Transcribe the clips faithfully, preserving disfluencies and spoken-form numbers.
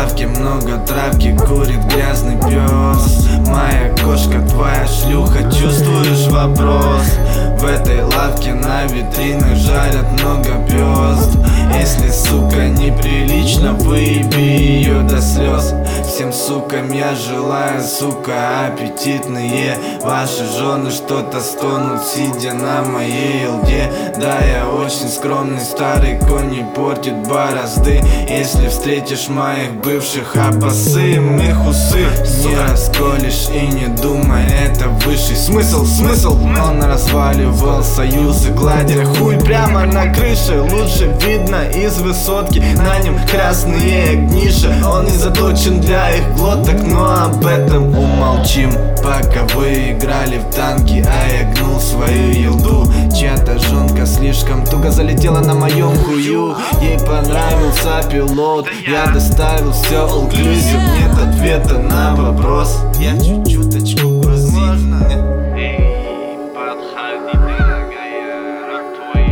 лавке много травки, курит грязный пес. Моя кошка, твоя шлюха, чувствуешь вопрос? В этой лавке на витринах жарят много пёст. Если, сука, неприлично, выеби ее до слез. Всем сукам я желаю, сука, аппетитные. Ваши жены что-то стонут, сидя на моей лде. Да, я очень скромный, старый конь не портит борозды. Если встретишь моих бывших, обоссым их усы. Не расколешь и не думай, это высший смысл, смысл. Он разваливал союзы, гладя хуй прямо на крыше. Лучше видно из высотки, на нем красные огнища. Он не заточен для их глоток, но об этом умолчим. Пока вы играли в танки, а я гнул свою елду. Чья-то жонка слишком туго залетела на моем хую. Ей понравился пилот, я доставил все all-inclusive. Нет ответа на вопрос, я чуть-чуточку грузин. Эй, подходи, дорогая, рад твои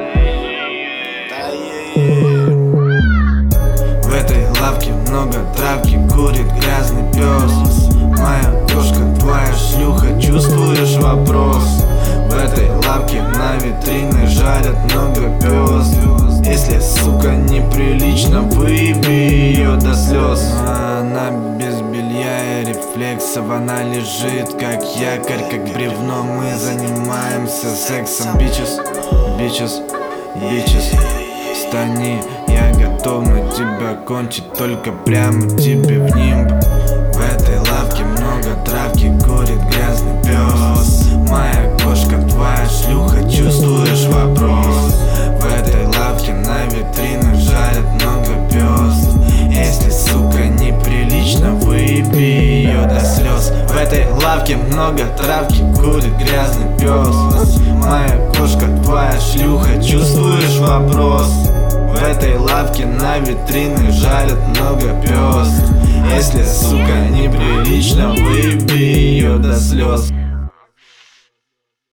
болезни. В этой лавке много травки, курит грязный пес. Моя кошка, твоя шлюха, чувствуешь вопрос? В этой лавке на витринах жарят много пёс. Если, сука, неприлично, выеби ее до слез. Она без белья и рефлексов, она лежит как якорь, как бревно. Мы занимаемся сексом, бичес, бичес, бичес. Встани, я готов на тебя кончить, только прямо тебе в нимб. В этой лавке много травки, курит грязный пес. Моя кошка, твоя шлюха, чувствуешь вопрос? В этой лавке на витринах жарят много пёст. Если, сука, неприлично, выеби ее до слез. В этой лавке много травки, курит грязный пес. Моя кошка, твоя шлюха, чувствуешь вопрос? В этой лавке на витринах жарят много пёст. Если, сука, неприлично, выеби ее до слез.